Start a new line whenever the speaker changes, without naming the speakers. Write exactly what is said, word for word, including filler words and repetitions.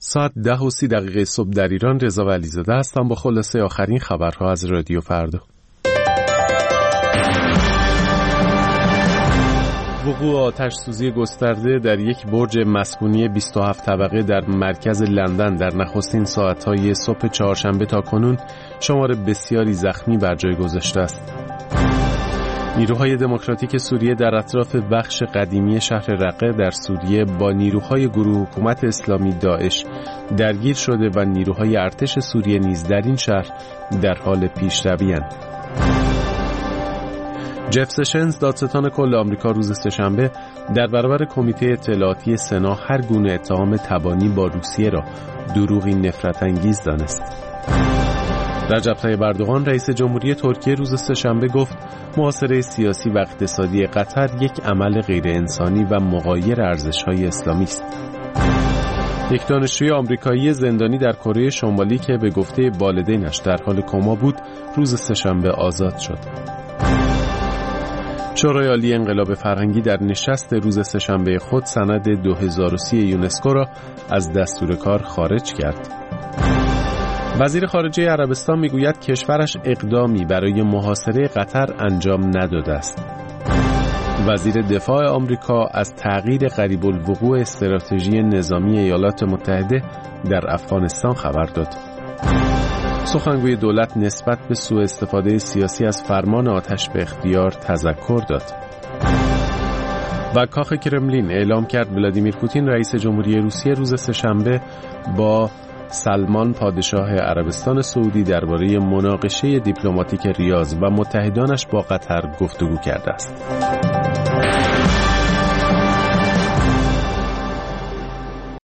ساعت ده و سی دقیقه صبح در ایران. رضا ولیزاده هستم با خلاصه آخرین خبرها از رادیو فردا. وقوع آتش سوزی گسترده در یک برج مسکونی بیست و هفت طبقه در مرکز لندن در نخستین ساعتهای صبح چهارشنبه تا کنون شمار بسیاری زخمی بر جای گذاشته است. نیروهای دموکراتیک سوریه در اطراف بخش قدیمی شهر رقه در سوریه با نیروهای گروه حکومت اسلامی داعش درگیر شده و نیروهای ارتش سوریه نیز در این شهر در حال پیشروی‌اند. جف سشنز دادستان کل آمریکا روز سه‌شنبه در برابر کمیته اطلاعاتی سنا هر گونه اتهام تبانی با روسیه را دروغی نفرت انگیز دانست. رجب طیب اردوغان رئیس جمهوری ترکیه روز سه‌شنبه گفت محاصره سیاسی و اقتصادی قطر یک عمل غیر انسانی و مغایر ارزش‌های اسلامی است. یک دانشجوی آمریکایی زندانی در کره شمالی که به گفته والدینش در حال کما بود روز سه‌شنبه آزاد شد. شورای عالی انقلاب فرهنگی در نشست روز سه‌شنبه خود سند دو هزار و سی یونسکو را از دستور کار خارج کرد. وزیر خارجه عربستان میگوید کشورش اقدامی برای محاصره قطر انجام نداده است. وزیر دفاع آمریکا از تغییر قریب الوقوع استراتژی نظامی ایالات متحده در افغانستان خبر داد. سخنگوی دولت نسبت به سوء استفاده سیاسی از فرمان آتش به اختیار تذکر داد. و کاخ کرملین اعلام کرد ولادیمیر پوتین رئیس جمهوری روسیه روز سه‌شنبه با سلمان پادشاه عربستان سعودی درباره مناقشه دیپلماتیک ریاض و متحدانش با قطر گفتگو کرده است.